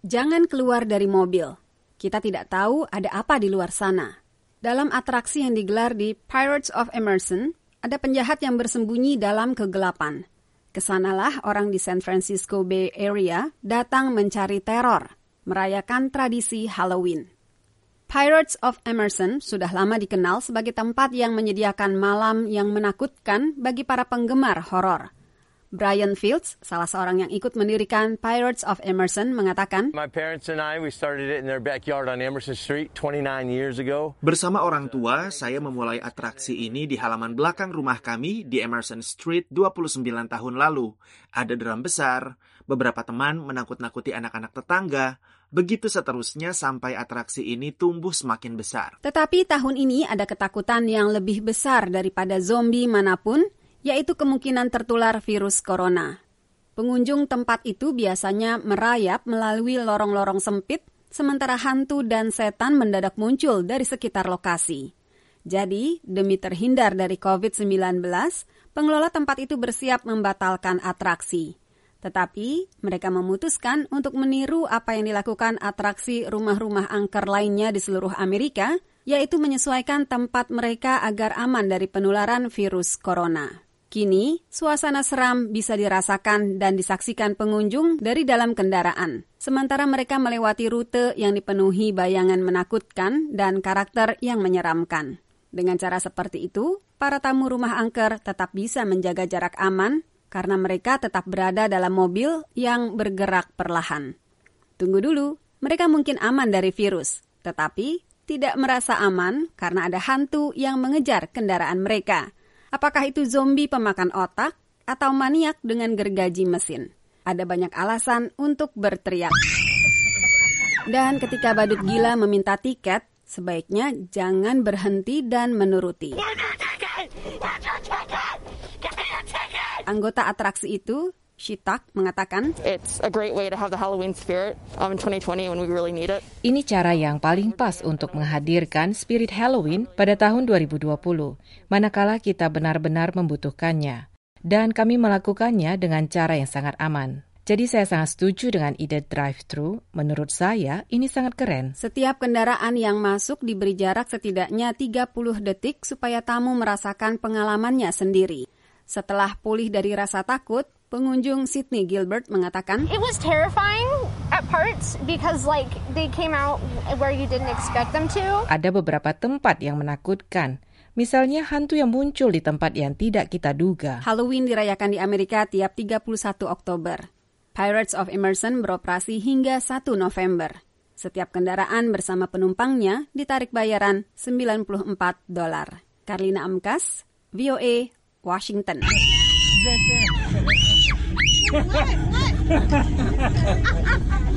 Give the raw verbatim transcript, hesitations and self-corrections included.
Jangan keluar dari mobil. Kita tidak tahu ada apa di luar sana. Dalam atraksi yang digelar di Pirates of Emerson, ada penjahat yang bersembunyi dalam kegelapan. Kesanalah orang di San Francisco Bay Area datang mencari teror, merayakan tradisi Halloween. Pirates of Emerson sudah lama dikenal sebagai tempat yang menyediakan malam yang menakutkan bagi para penggemar horor. Brian Fields, salah seorang yang ikut mendirikan Pirates of Emerson, mengatakan, My parents and I, we started it in their backyard on Emerson Street twenty-nine years ago. Bersama orang tua, saya memulai atraksi ini di halaman belakang rumah kami di Emerson Street dua puluh sembilan tahun lalu. Ada drum besar, beberapa teman menakut-nakuti anak-anak tetangga, begitu seterusnya sampai atraksi ini tumbuh semakin besar. Tetapi tahun ini ada ketakutan yang lebih besar daripada zombie manapun, yaitu kemungkinan tertular virus corona. Pengunjung tempat itu biasanya merayap melalui lorong-lorong sempit, sementara hantu dan setan mendadak muncul dari sekitar lokasi. Jadi, demi terhindar dari covid sembilan belas, pengelola tempat itu bersiap membatalkan atraksi. Tetapi, mereka memutuskan untuk meniru apa yang dilakukan atraksi rumah-rumah angker lainnya di seluruh Amerika, yaitu menyesuaikan tempat mereka agar aman dari penularan virus corona. Kini, suasana seram bisa dirasakan dan disaksikan pengunjung dari dalam kendaraan, sementara mereka melewati rute yang dipenuhi bayangan menakutkan dan karakter yang menyeramkan. Dengan cara seperti itu, para tamu rumah angker tetap bisa menjaga jarak aman karena mereka tetap berada dalam mobil yang bergerak perlahan. Tunggu dulu, mereka mungkin aman dari virus, tetapi tidak merasa aman karena ada hantu yang mengejar kendaraan mereka. Apakah itu zombie pemakan otak atau maniak dengan gergaji mesin? Ada banyak alasan untuk berteriak. Dan ketika badut gila meminta tiket, sebaiknya jangan berhenti dan menuruti. Anggota atraksi itu, Shitak, mengatakan, It's a great way to have the Halloween spirit um, in twenty twenty when we really need it. Ini cara yang paling pas untuk menghadirkan spirit Halloween pada tahun dua ribu dua puluh, manakala kita benar-benar membutuhkannya. Dan kami melakukannya dengan cara yang sangat aman. Jadi saya sangat setuju dengan ide drive-thru. Menurut saya, ini sangat keren. Setiap kendaraan yang masuk diberi jarak setidaknya tiga puluh detik supaya tamu merasakan pengalamannya sendiri. Setelah pulih dari rasa takut, pengunjung Sydney Gilbert mengatakan, It was terrifying at parts because like they came out where you didn't expect them to. Ada beberapa tempat yang menakutkan. Misalnya hantu yang muncul di tempat yang tidak kita duga. Halloween dirayakan di Amerika tiap tiga puluh satu Oktober. Pirates of Emerson beroperasi hingga satu November. Setiap kendaraan bersama penumpangnya ditarik bayaran sembilan puluh empat dolar. Karlina Amkas, V O A, Washington. Look, look.